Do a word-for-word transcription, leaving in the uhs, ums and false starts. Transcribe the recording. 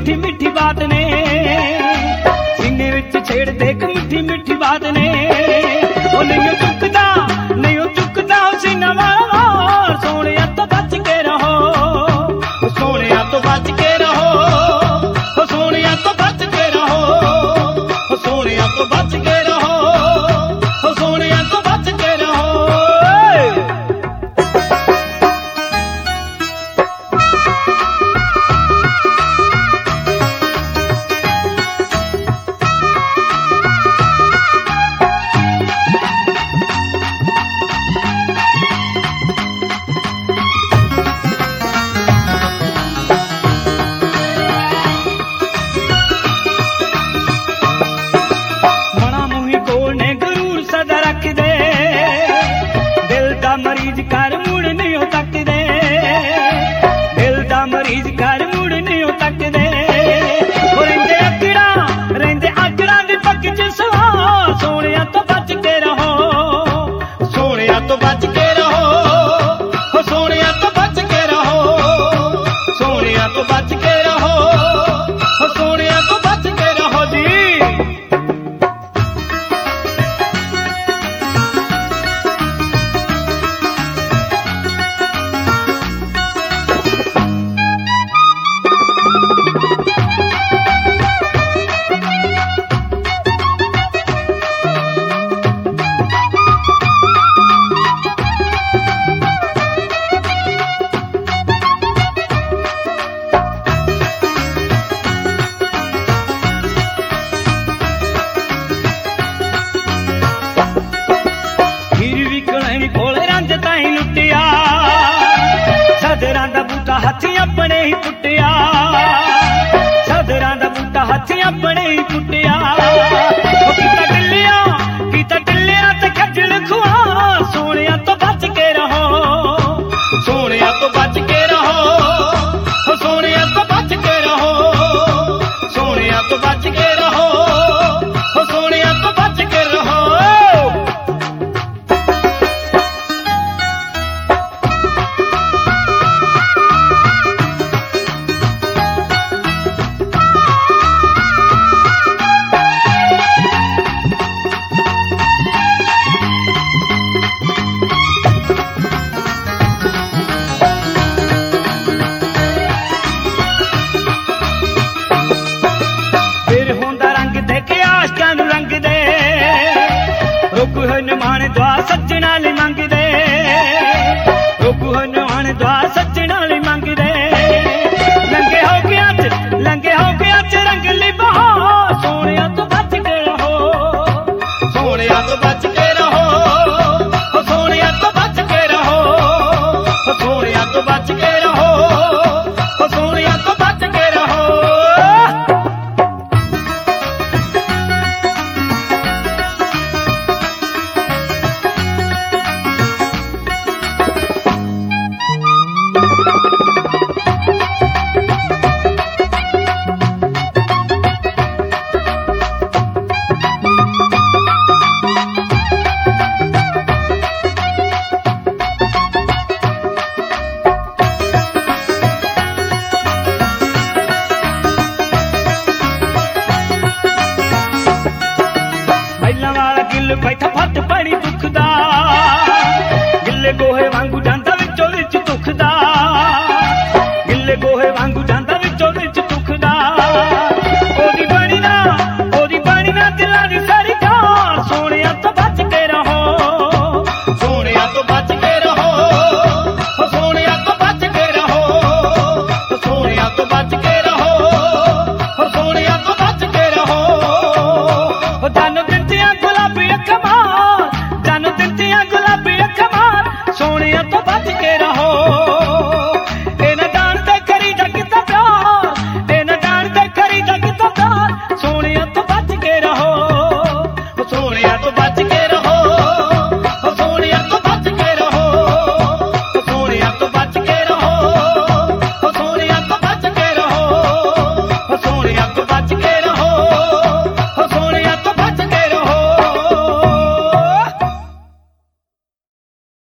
मिठी मिठी बात ने, सीने विच छेड़ देख मिठी मिठी बात ने। ओ नहीं चुकदा नहीं चुकदा सीना वाला, सोने तो बच के रहो, सोने तो बच के रहो, सोने तो बच के रहो, सोने तो बच के रहो, सोने तो बच के रहो। मरीज घर मुड़ नहीं हो तकदे, दिल दा मरीज घर मुड़ नहीं हो तकदे। रेंदे अकड़ा रेंदे अकड़ा दी पक च सवार, सोने तो बच के रहो, सोने तो बच के रहो, सोने तो बच के रहो, सोने तो बच के रहो, सोने तो बच के रहो जी। सदरां दा बूटा हथी अपने ही पुट्टिया, सदरां दा बूटा हथी अपने ही पुट्टिया।